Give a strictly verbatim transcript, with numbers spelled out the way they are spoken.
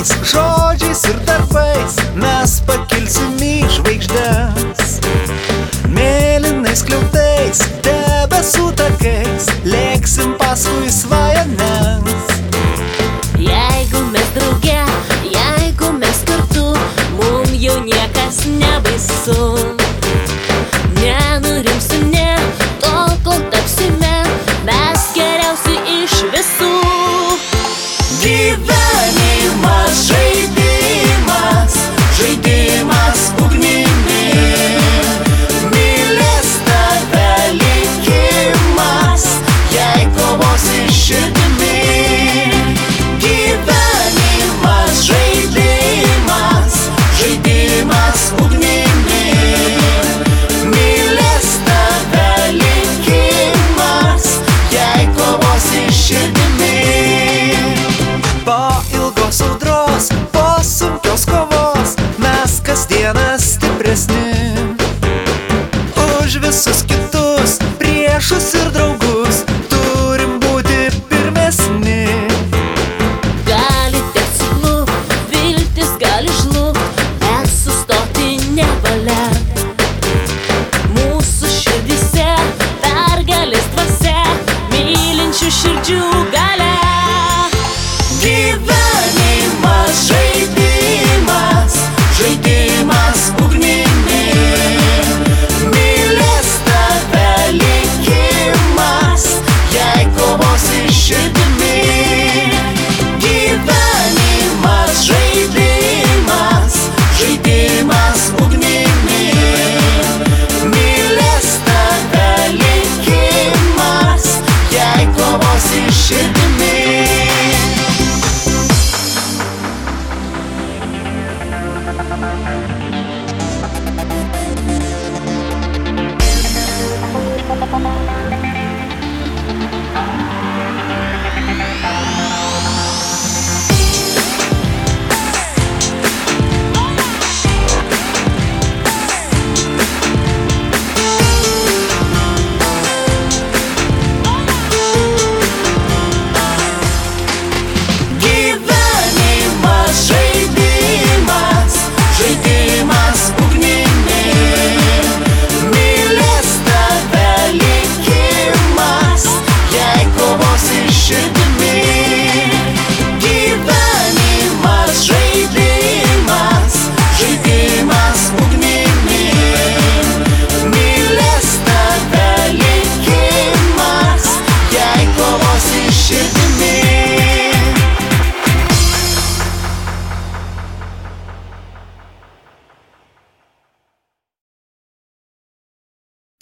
Mintimis, žodžiais ir darbais mes pakilsim į žvaigždes. Mėlynais kliautais, debesų takais lėksim paskui svajones. Jeigu mes drauge, jeigu mes kartu, mum jau niekas nebaisu. Nenurimsiu, ne, tol kol tapsime mes geriausi iš visų. Gyvenimas žaidimas, žaidimas ugnimi. Mylės tave likimas, jei kovosi širdimi. Gyvenimas žaidimas, žaidimas ugnimi. Mylės tave likimas, jei kovosi širdimi. Po ilgos audros, po sunkios kovos mes kasdieną stipresni už visus kitus.